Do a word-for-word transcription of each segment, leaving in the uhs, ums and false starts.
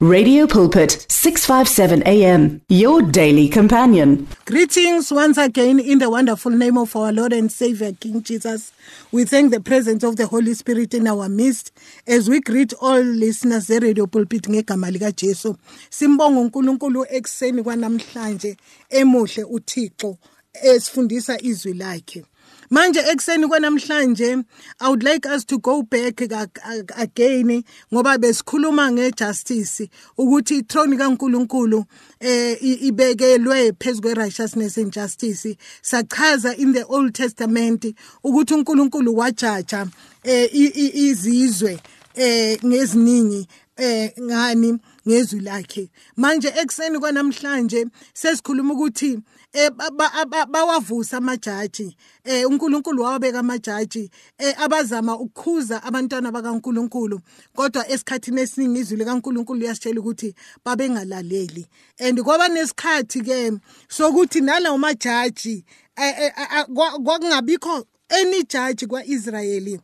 Radio Pulpit, six fifty-seven A M, your daily companion. Greetings once again in the wonderful name of our Lord and Savior, King Jesus. We thank the presence of the Holy Spirit in our midst as we greet all listeners at Radio Pulpit ngegama lika Jesu. Simbonga uNkulunkulu ekseni kwanamhlanje emuhle uThixo esifundisa izwi lakhe. Manje ekseni kwanamhlanje I would like us to go back again ngoba besikhuluma ngejustice ukuthi ithrone kaNkulunkulu eh ibekelwe phezulu righteousness and justice. Sachaza in the Old Testament ukuthi uNkulunkulu wajaja eh izizwe eh ngeziningi eh ngani ngezwi lakhe. Manje ekseni kwanamhlanje sesikhuluma ukuthi eh bawavusa amajaji eh uNkulunkulu wabeka amajaji eh abazama ukukhuza abantwana bakaNkulunkulu kodwa esikhathini esiningi izwi likaNkulunkulu liyasitshela ukuthi babengalaleli and kwaba nesikhathi ke sokuthi nalawo majaji kwakungabikho any judge kwaIsrayeli.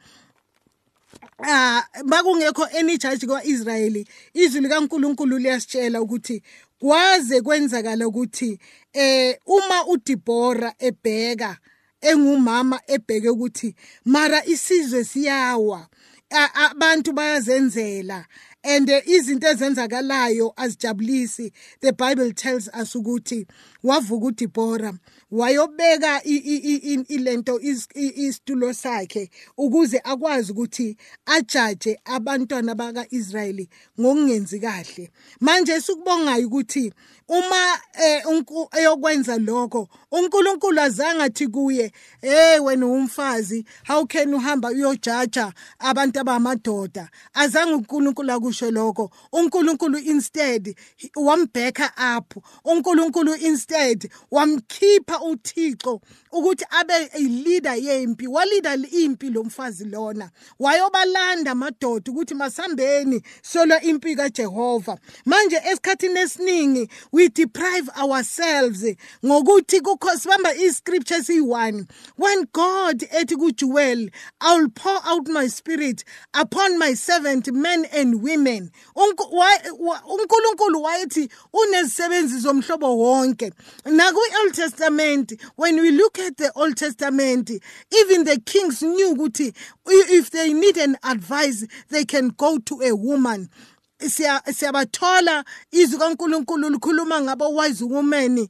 Ah bakungekho any judge kwaIsrayeli. Izwi likaNkulunkulu liyasitshela ukuthi kwaze kwenzakala ukuthi eh uma uDibora ebheka engumama ebheke ukuthi mara isizwe siyawa abantu bayazenzela and izinto ezenzakalayo azijabulisi. The Bible tells us ukuthi wavuka uDibora wayobeka ilento isitulo sakhe ukuze akwazi ukuthi ajaje abantwana bakaIsrayeli ngokungenzi kahle. Manje sikubongayo ukuthi uma eyokwenza lokho uNkulunkulu azange athi kuye hey wena umfazi how can uhamba uyojaja abantu abamadoda. Azange uNkulunkulu akusho lokho. uNkulunkulu instead wambeka up. uNkulunkulu instead wamkhipha uThixo ukuthi abe a leader yempi. Walida impi lo mfazi lona wayobalanda amadoda ukuthi masambeni solo impi kaJehova. Manje esikhathini esiningi we deprive ourselves ngokuthi kukho sibamba iscripture siyi-one when God ethi kuJoel I will pour out my spirit upon my servant men and women. uNkulunkulu wayethi unezisebenzi zomhlobo wonke. Naku-Old Testament when we look at the Old Testament even the kings knew ukuthi if they need an advice they can go to a woman. Siyabathola izwi kaNkulunkulu likhuluma ngabo wise women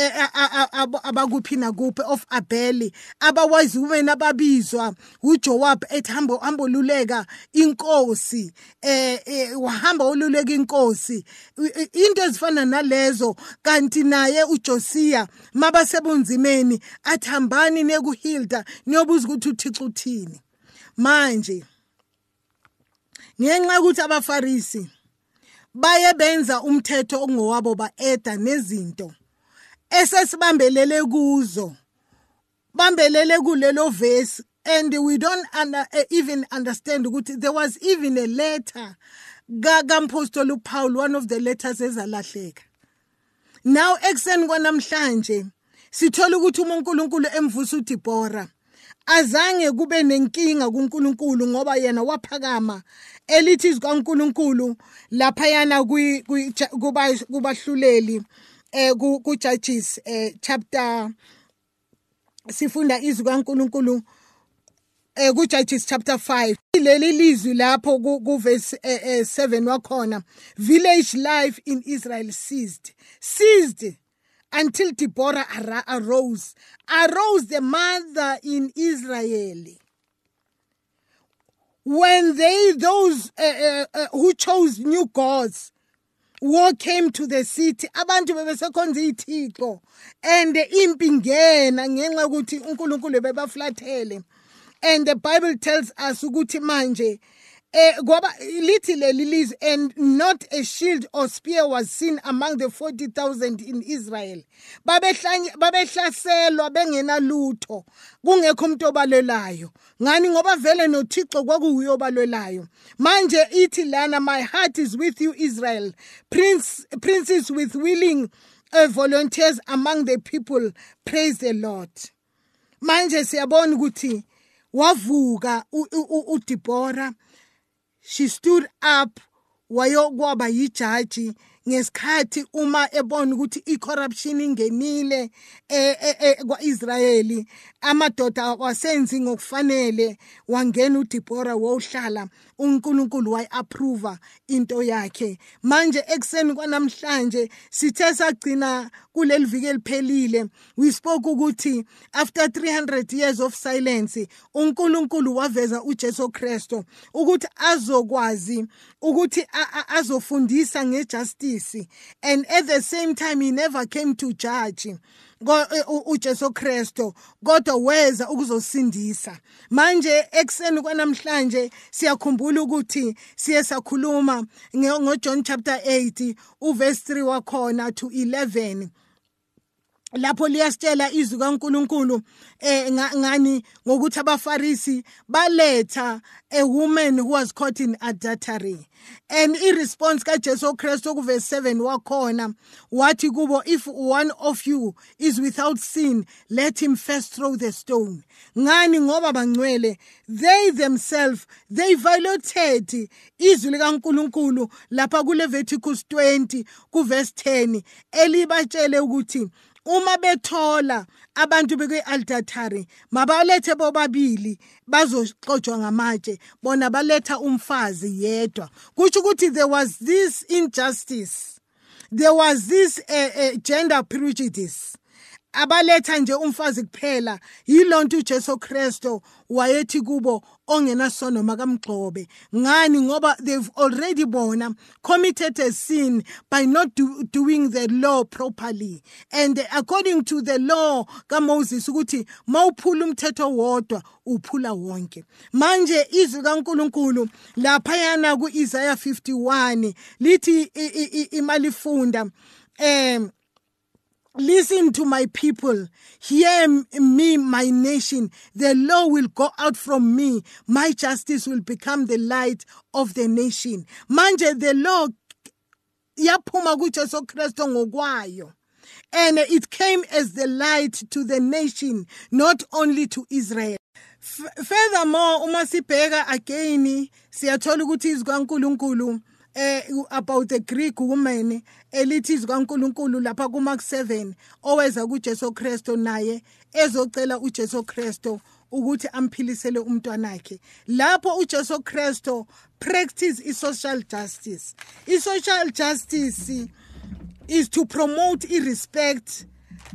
abakuphi nakuphi of Abeli aba wise women ababizwa uJoab ethi hamba hamba luleka inkosi eh wahamba ululeka inkosi into ezifana nalezo. Kanti naye uJosia mabasebunzimeni athambani nekuHilda niyobuza ukuthi uThixo uthini. Manje ngenxa ukuthi abaFarisi baye benza umthetho ongowabo baeda nezinto esesibambelele kuzo bambelele kulelo verse and we don't under, uh, even understand ukuthi there was even a letter kaMpostoli Paul, one of the letters ezalahleka. Now ekseni kwanamhlanje sithola ukuthi uNkulunkulu emvusa uDibora azange kube nenkinga kuNkulunkulu ngoba yena waphakama elithi izwi kaNkulunkulu lapha yana kuba kubahluleli eh ku Judges eh chapter sifunda izwi kaNkulunkulu eh ku Judges chapter five. Leli lizwi lapho ku verse seven wakhona village life in Israel ceased ceased until Deborah arose arose the mother in Israel. When they, those uh, uh, who chose new gods, war came to the city, abantu bebesekhonza iThixo and impi ngena ngenxa ukuthi uNkulunkulu bebaflathele. And the Bible tells us ukuthi manje eh ngoba lithi leli lizwi and not a shield or spear was seen among the forty thousand in Israel. Babehlaselwa bengena lutho kungekho umuntu obalelayo. Ngani ngoba vele noThixo kwakuyo obalelayo. Manje ithi lana my heart is with you Israel. Prince princes with willing uh, volunteers among the people. Praise the Lord. Manje siyabona ukuthi wavuka uDibora. She stood up wayokwaba yijaji ngesikhathi uma ebona ukuthi icorruption ingenile kwa-Israyeli, amadoda akwasenzi ngokufanele, wangena uDeborah wohlala, uNkulunkulu wayi-approve into yakhe. Manje ekseni kwanamhlanje sithe sagcina kuleli viki eliphelile, we spoke ukuthi after three hundred years of silence uNkulunkulu waveza uJesu Kristu ukuthi azokwazi ukuthi azofundisa ngejustice, and at the same time he never came to judge uJesu Kristu, kodwa weza ukuzosindisa. Manje ekseni kwanamhlanje siyakhumbula ukuthi siye sakhuluma ngoJohn chapter eight uverse three wakhona to eleven, lapho liyasitshela izwi kaNkulunkulu eh ngani ngokuthi abaFarisi baletha a woman who was caught in adultery, and in response kaJesu Kristu ku verse seven wakhona wathi kubo, if one of you is without sin, let him first throw the stone. Ngani ngoba bangcwele, they themselves they violated izwi likaNkulunkulu lapha ku Leviticus twenty ku verse ten elibatshele ukuthi uma bethola abantu bekwe-adultery mabalethe bobabili bazoxotshwa ngamatshe, bona baletha umfazi yedwa. Kutsho ukuthi there was this injustice, there was this uh, uh, gender prejudice, abaletha nje umfazi kuphela. Yilonto uJesu Kristu wayethi kubo ongenasono makamgxobe. Ngani ngoba they've already bona committed a sin by not do, doing the law properly, and according to the law kaMoses ukuthi mawuphula umthetho wodwa uphula wonke. Manje izwi kaNkulunkulu laphayana ku-Isaiah fifty-one lithi imalifunda em listen to my people, hear me, my nation. The law will go out from me. My justice will become the light of the nation. Manje the law yaphuma kuJesu Kristu ngokwayo. And it came as the light to the nation, not only to Israel. F- furthermore, uma sibheka again, siyathola ukuthi izwi kaNkulunkulu Uh, about the Greek woman elithi kaNkulunkulu lapha ku Mark seven oweza kuJesu Kristu naye ezocela uJesu Kristu ukuthi amphilisele umntwanakhe. Lapho uJesu Kristu practice i-social justice. I-social justice is to promote respect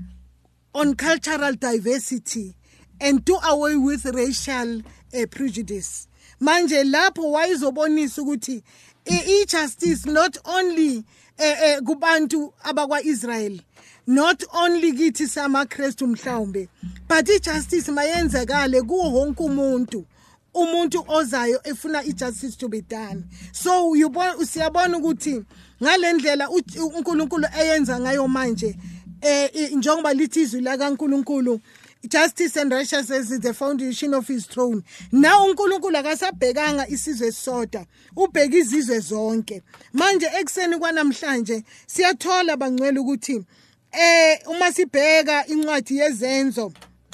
on cultural diversity and do away with racial uh, prejudice. Manje lapho wayizobonisa ukuthi i-justice not only eh kubantu abakwa-Israel, not only kithi samaKristu mhlawumbe, but i-justice mayenzekale kuwo wonke umuntu, umuntu ozayo efuna i-justice to be done. So siyabona ukuthi ngalendlela uNkulunkulu eyenza ngayo manje eh njengoba lithi izwi lakaNkulunkulu, justice and righteousness is the foundation of his throne. Now uNkulunkulu akasabhekanga isizwe sodwa, ubheka izizwe zonke. Manje ekseni kwanamhlanje siyathola bangcwele ukuthi eh uma sibheka incwadi yezenzo,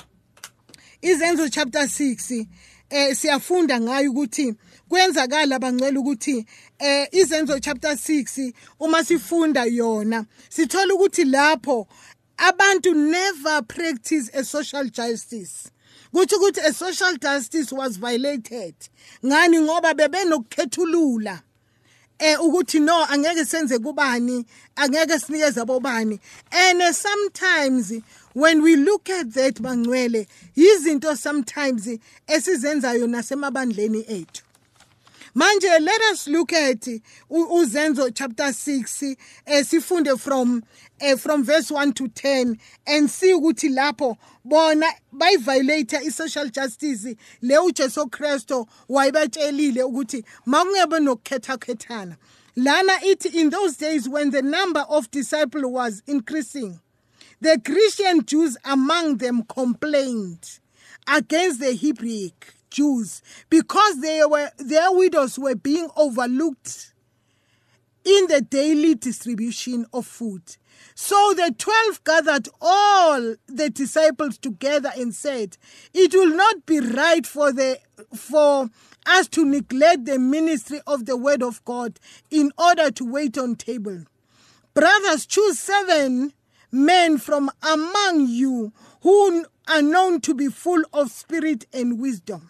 izenzo chapter six, eh siyafunda ngayo ukuthi kwenzakala bangcwele ukuthi eh izenzo chapter six uma sifunda yona sithola ukuthi lapho abantu never practice a social justice. Kuthi ukuthi a social justice was violated. Ngani ngoba bebenokukhethulula eh ukuthi no angeke senze kubani, angeke sinikeze abobani. And uh, sometimes when we look at that bangcwele, izinto sometimes esizenzayo nasemabandleni ethu. Manje let us look at uzenzo chapter six, uh, sifunde from uh, from verse one to ten and see ukuthi lapho bona by violate i-social justice le uJesu Kristu wayibatshelile ukuthi makungebe nokukhethakhethana. Lana it in those days when the number of disciples was increasing, the Christian Jews among them complained against the Hebrew Jews because they were their widows were being overlooked in the daily distribution of food. So the twelve gathered all the disciples together and said, it will not be right for the for as to neglect the ministry of the word of God in order to wait on table. Brothers, choose seven men from among you who are known to be full of spirit and wisdom.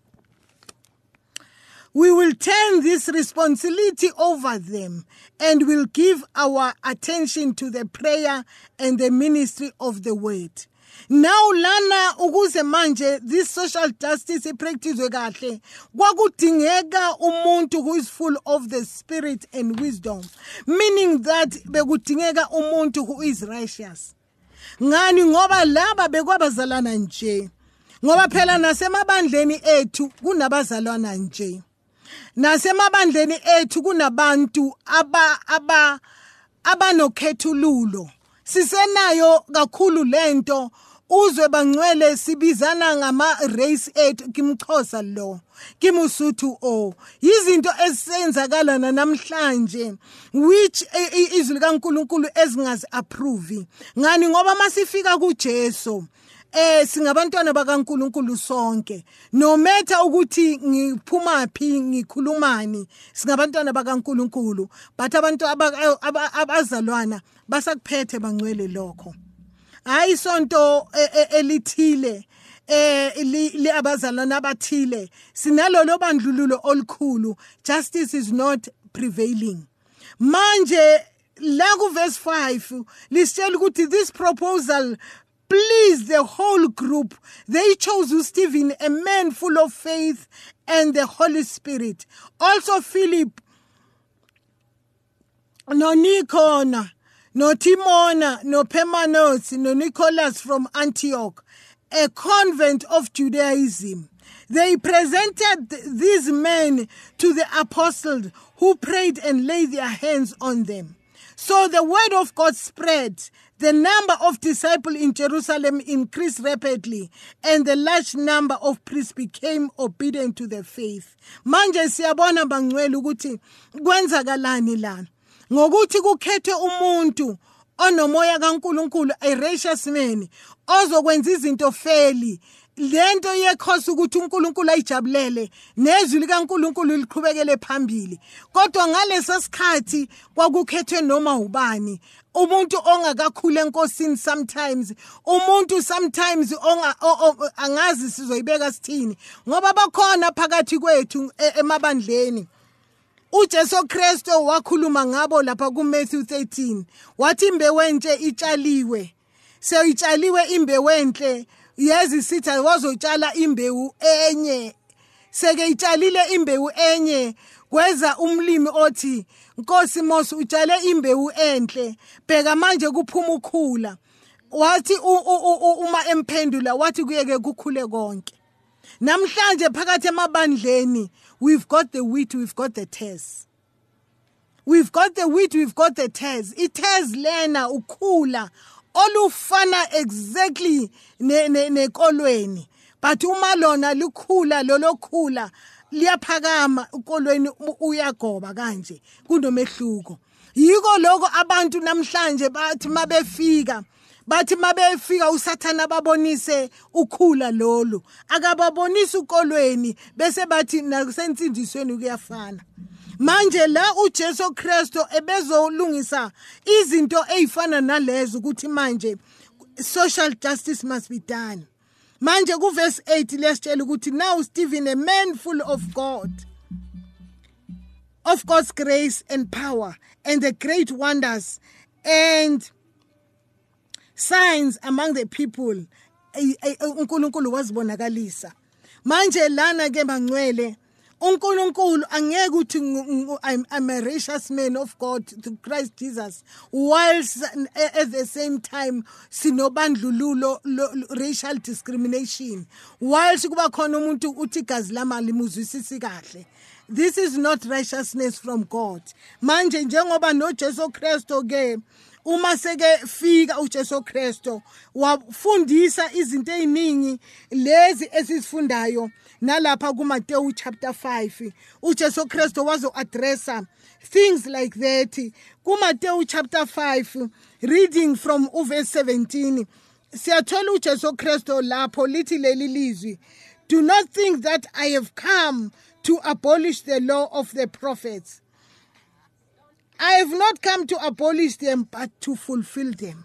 We will turn this responsibility over them and will give our attention to the prayer and the ministry of the word. Now lana ukuze manje this social justice ipractice kahle kwakudingeka umuntu who is full of the spirit and wisdom, meaning that bekudingeka umuntu who is righteous. Ngani ngoba laba bekwabazalwana nje, ngoba phela nasemabandleni ethu kunabazalwana nje, nasemabandleni ethu kunabantu aba aba abanokhethululo. Sisenayo kakhulu lento uzwe bangcwele sibizana ngama race ethu, kimXhosa lo, kimuSuthu o, izinto esenzakala namhlanje which izwi likaNkulunkulu ezingazi approve. Ngani ngoba masifika kuJesu eh singabantwana bakaNkulunkulu sonke, no matter ukuthi ngiphuma phi ngikhulumani, singabantwana bakaNkulunkulu, but abantu abazalwana basakuphethe bangcwele lokho. Hayi sonto elithile eh li abazalwana abathile sinalolo bandlululo olukhulu. Justice is not prevailing. Manje la ku verse five lisitshela ukuthi this proposal pleased the whole group. They chose Stephen, a man full of faith and the Holy Spirit. Also Philip, no Nikona, no Timona, no Permanos, no Nicholas from Antioch, a convent of Judaism. They presented these men to the apostles, who prayed and laid their hands on them. So the word of God spread. The number of disciples in Jerusalem increased rapidly, and the large number of priests became obedient to the faith. Manje siyabona bangcwele ukuthi kwenzakalani lana. Ngokuthi kukhethwe umuntu onomoya kaNkulunkulu, a righteous man, ozokwenza izinto fairly. Lento yekhosi ukuthi uNkulunkulu ayijabulele nezwi likaNkulunkulu liqhubekele phambili. Kodwa ngalesa sikhathi kwakukhethwe noma ubani, umuntu ongakakhule enkosini, sometimes umuntu sometimes onga angazi sizoyibeka sithini, ngoba bakhona phakathi kwethu emabandleni. uJesu Kristo wakhuluma ngabo lapha ku Matthew thirteen, wathi imbewu enhle itshaliwe, seyitshaliwe imbewu enhle, yezi sitha wazotshala imbewu enye, seke itshalile imbewu enye, kweza umlimi othi Nkosi Mosi utshale imbewu enhle, bheka manje kuphuma ukhula. Wathi uma emphendula wathi kuyeke kukhule konke. Namhlanje phakathi emabandleni we've got the wheat, we've got the tares. We've got the wheat, we've got the tares. Itares lena ukhula olufana exactly ne ne nekolweni, but uma lona likhula lolo khula liyaphakama ukolweni uyagoba kanje kunomehluko. Yiko lokho abantu namhlanje bathi mabefika bathi mabefika usathana babonise ukhula lolu, akababonisa ukolweni bese bathi nakusensindisweni kuyafana. Manje la uJesu Kristo ebezolungisa izinto ezifana nalezo ukuthi manje social justice must be done. Manje ku verse eight lesitshela ukuthi now Stephen, a man full of God, of God's grace and power and the great wonders and signs among the people, uNkulunkulu wazibonakalisa. Manje lana ke bangcwele uNkulunkulu angeke uthi I'm, I'm a righteous man of God to Christ Jesus, whilst at the same time sinobandlululo racial discrimination, whilst kuba khona umuntu uthi gazi lama limuzwisisi kahle. This is not righteousness from God. Manje njengoba noJesu Kristo ke uma seke fika uJesu Kristo wafundisa izinto eziningi lezi esisifundayo nalapha ku Matthew chapter five. uJesu Kristo wazo addressa things like that ku Matthew chapter five, reading from verse seventeen. Siyathola uJesu Kristo lapho lithi leli lizwi, do not think that I have come to abolish the law of the prophets. I have not come to abolish them, but to fulfill them.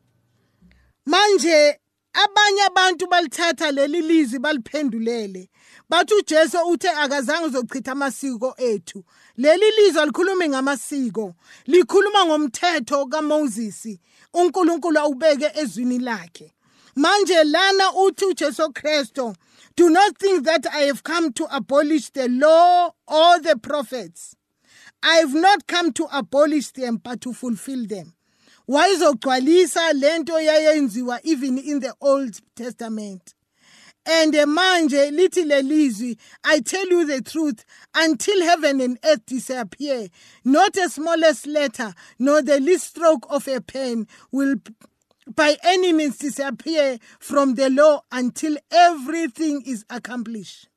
Manje, abanye abantu balithatha leli lizwi baliphendulele. Bathi uJesu uthe akazange uzochitha amasiko ethu. Leli lizwi alikhulumi ngamasiko, likhuluma ngomthetho kaMoses, uNkulunkulu awubeke ezwini lakhe. Manje lana uthi uJesu Kristu, do not think that I have come to abolish the law or the prophets. I have not come to abolish them, but to fulfill them. Wayizogcwalisa lento yayenziwa even in the Old Testament. And manje lithi lelizwi, I tell you the truth, until heaven and earth disappear, not a smallest letter, nor the least stroke of a pen will by any means disappear from the law until everything is accomplished.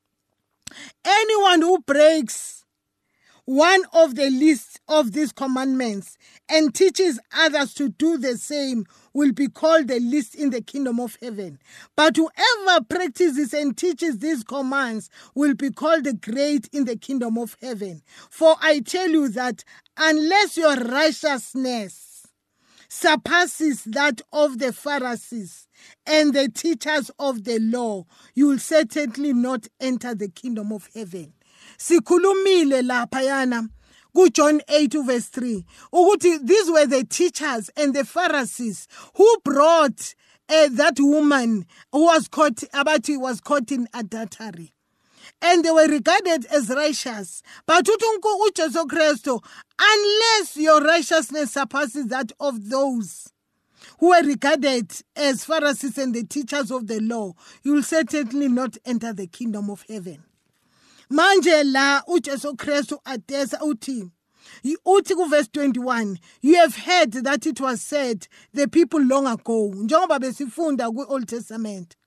Anyone who breaks one of the least of these commandments and teaches others to do the same will be called the least in the kingdom of heaven. But whoever practices and teaches these commands will be called the great in the kingdom of heaven. For I tell you that unless your righteousness surpasses that of the Pharisees and the teachers of the law, you will certainly not enter the kingdom of heaven. Sikhulumile laphayana ku John eight verse three ukuthi these were the teachers and the Pharisees who brought uh, that woman who was caught abathi was caught in adultery, and they were regarded as righteous. But uthi uJesu Kristu, unless your righteousness surpasses that of those who were regarded as Pharisees and the teachers of the law, you will certainly not enter the kingdom of heaven. Manje la uJesu Kristu atesa uthi uthi ku verse twenty-one, you have heard that it was said the people long ago, njengoba besifunda ku Old Testament,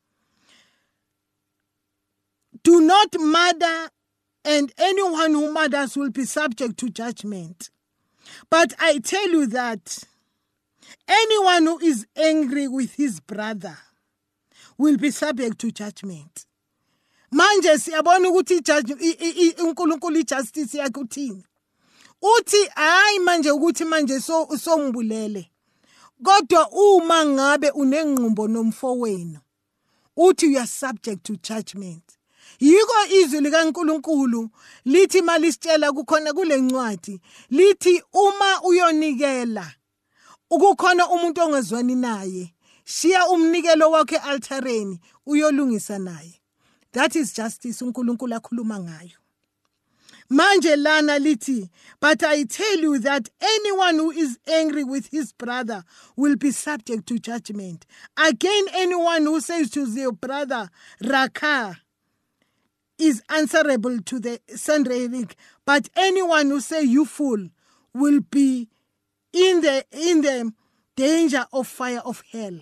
do not murder, and anyone who murders will be subject to judgment. But I tell you that anyone who is angry with his brother will be subject to judgment. Manje siyabona ukuthi uNkulunkulu ijustice yakhe uthini. Uthi hayi manje ukuthi manje so sombulele. Kodwa uma ngabe unengqumbo nomfowenu, uthi you are subject to judgment. Yiko izwi likaNkulunkulu lithi malisitshela kukhona kule ncwadi lithi uma uyonikela ukukhona umuntu ongezwani naye, shiya umnikelo wakhe altareni uyolungisa naye. That is justice uNkulunkulu akhuluma ngayo. Manje lana lithi, but I tell you that anyone who is angry with his brother will be subject to judgment. Again, anyone who says to their brother, Raka, is answerable to the Sanhedrin, but anyone who say you fool will be in the in the danger of fire of hell.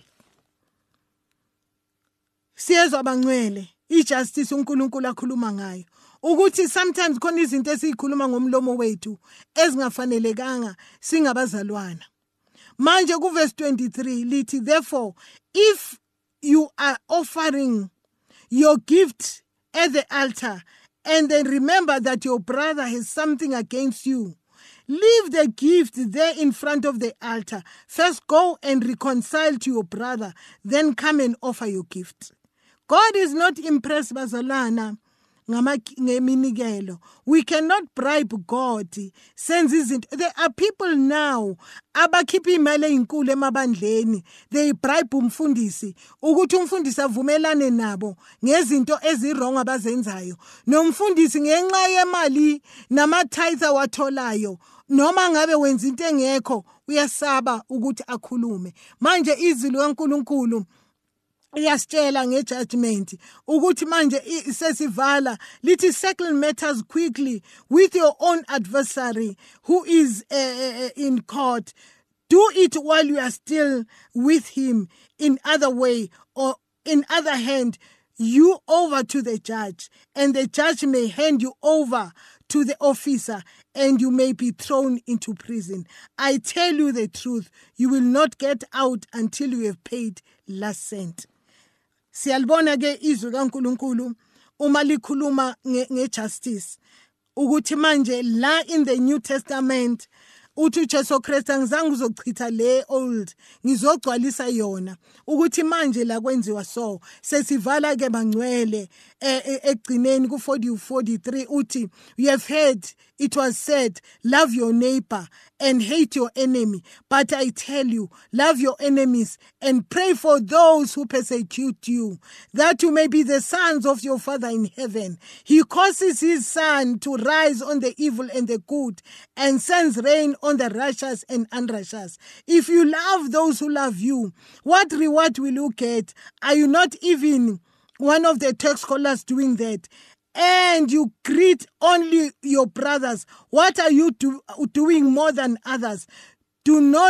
Siyezwa bangcwele, ijustice uNkulunkulu akhuluma ngayo. Ukuthi sometimes khona izinto esikhuluma ngomlomo wethu ezingafanelekanga singabazalwana. Manje ku verse twenty-three lithi, therefore if you are offering your gift at the altar and then remember that your brother has something against you, leave the gift there in front of the altar. First go and reconcile to your brother, then come and offer your gift. God is not impressed bazalwana ngeminikelo. We cannot bribe God. There are people now abakhipha imali ezinkulu emabandleni. They bribe umfundisi ukuthi umfundisi avumelane nabo ngezinto ezirong abazenzayo. Nomfundisi ngenxa yemali namatithe watholayo, noma ngabe wenza into engekho, uyasaba ukuthi akhulume. Manje izwi likaNkulunkulu iyasitshela ngejudgment ukuthi manje sesivala lithi settle matters quickly with your own adversary who is uh, in court. Do it while you are still with him. In other way, or in other hand, you over to the judge, and the judge may hand you over to the officer, and you may be thrown into prison. I tell you the truth, you will not get out until you have paid last cent. Siyalibona ke izwi kaNkulunkulu uma likhuluma ngejustice ukuthi manje la in the New Testament uthi uJesu Kristu angizange uzochitha le old ngizogcwalisa yona ukuthi manje la kwenziwa so sesivala ke bangcwele egcineni ku forty forty-three uthi you have heard it was said love your neighbor and hate your enemy, but I tell you, love your enemies and pray for those who persecute you, that you may be the sons of your Father in heaven. He causes his sun to rise on the evil and the good, and sends rain on the righteous and unrighteous. If you love those who love you, what reward will you get? Are you not even one of the tax scholars doing that? And you greet only your brothers. What are you do, doing more than others? Do not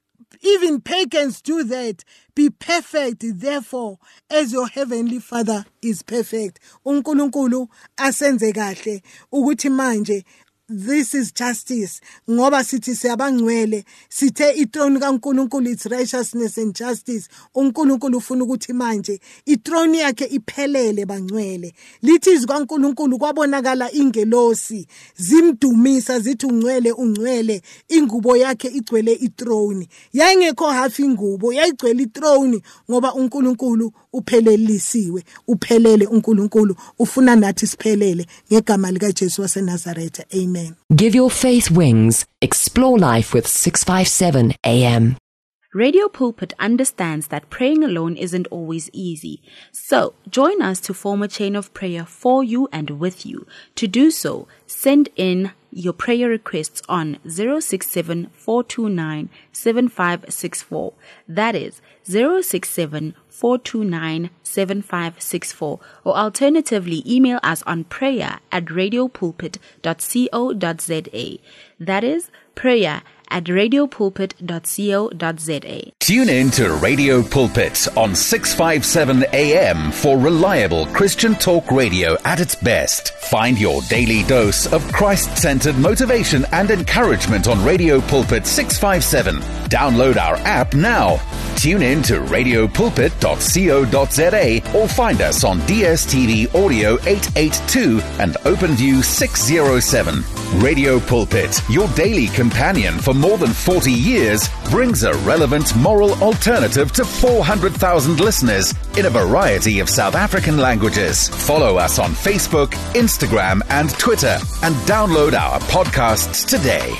even pagans do that. Be perfect, therefore, as your heavenly Father is perfect. uNkulunkulu asenze kahle ukuthi manje this is justice. Ngoba sithi siyabangcwele, sithe ithrone kaNkulunkulu it's righteousness and justice. uNkulunkulu ufuna ukuthi manje ithrone yakhe iphelele bangcwele. Lithi izikaNkulunkulu kwabonakala ingelosi zimdumisa zithi ungcwele ungcwele, ingubo yakhe igcwele ithrone. Yayingekho half ingubo, yayigcwele ithrone ngoba uNkulunkulu uphelelisiwe, uphelele uNkulunkulu ufuna nathi siphelele ngegama lika Jesu waseNazaretha. Amen. Give your faith wings. Explore life with six fifty-seven A M. Radio Pulpit understands that praying alone isn't always easy. So, join us to form a chain of prayer for you and with you. To do so, send in your prayer requests on zero six seven, four two nine, seven five six four. That is zero six seven, four two nine, seven five six four, or alternatively email us on prayer at radiopulpit dot co dot za. That is prayer at radiopulpit dot co dot za. Tune in to Radio Pulpit on six fifty-seven A M for reliable Christian talk radio at its best. Find your daily dose of Christ-centered motivation and encouragement on Radio Pulpit six fifty-seven. Download our app now. Tune in to radiopulpit dot co dot za or find us on D S T V Audio eight eighty-two and OpenView six oh seven. Radio Pulpit, your daily companion for more than forty years, brings a relevant moral alternative to four hundred thousand listeners in a variety of South African languages. Follow us on Facebook, Instagram, and Twitter, and download our podcasts today.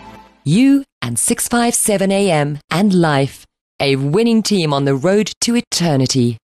You and six fifty-seven A M and life, a winning team on the road to eternity.